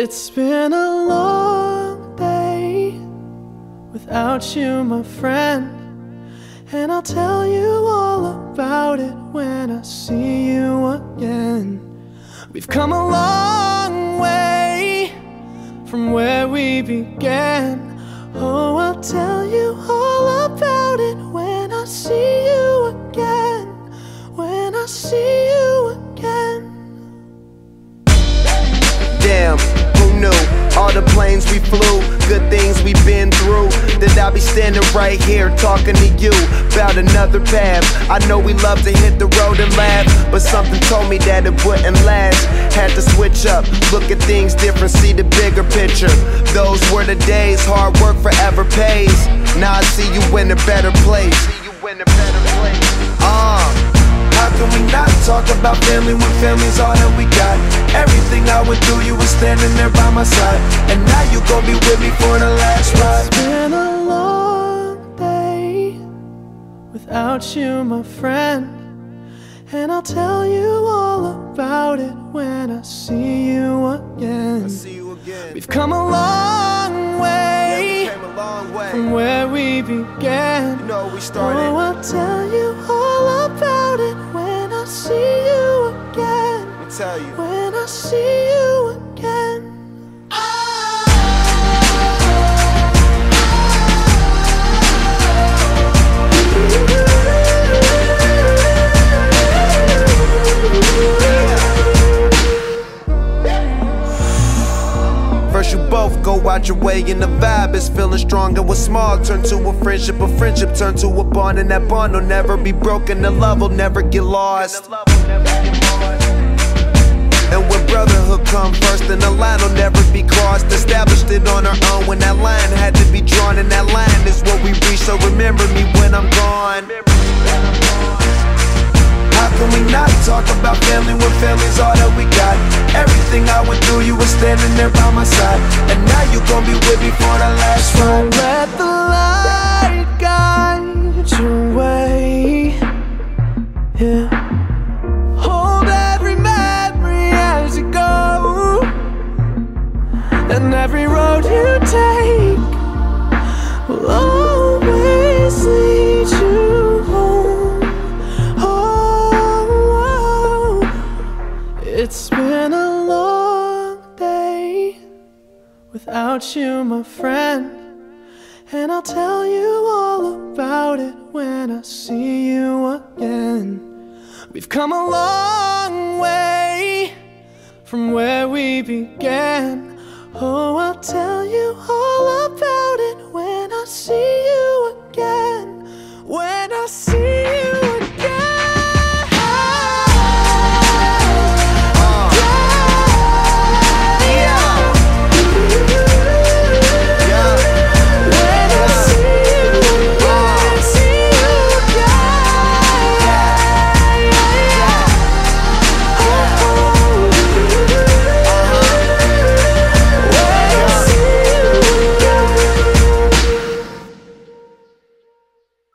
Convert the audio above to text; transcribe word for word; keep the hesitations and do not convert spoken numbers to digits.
It's been a long day without you, my friend, and I'll tell you all about it when I see you again. We've come a long way from where we began. Oh, I'll tell you all about it when I see you again. When I see you again. Damn, who knew? All the planes we flew, good things we've been through, that I'll be standing right here talking to you about another path. I know we love to hit the road and laugh, but something told me that it wouldn't last. Had to switch up, look at things different, see the bigger picture. Those were the days, hard work forever pays. Now I see you in a better place. See you in a better place. Uh How can we not talk about family when family's all that we got? Everything I went through, you were standing there by my side, and now you gon' be with me for the last ride. It's been a long day without you, my friend, and I'll tell you all about it when I see you again. I see you again. We've come a long way, yeah, we came a long way from where we began. You know we started. Oh, I'll tell you all about it when I see you again. Let me tell you. When I see you again. First you both go out your way and the vibe is feeling strong, and what's small turn to a friendship, a friendship turn to a bond, and that bond will never be broken, the love will never get lost. And when brotherhood come first, then the line will never be crossed. Established it on our own when that line had to be drawn, and that line is what we reach, so remember me when I'm gone. How can we not talk about family when family's all that we got? Everything I went through, you were standing there by my side, and now you gon' be with me for the last ride. Let the light guide your way, yeah. Hold every memory as you go, and every road you take will always lead you home. Oh, it's been a long day without you, my friend, and I'll tell you all about it when I see you again. We've come a long way from where we began. Oh, I'll tell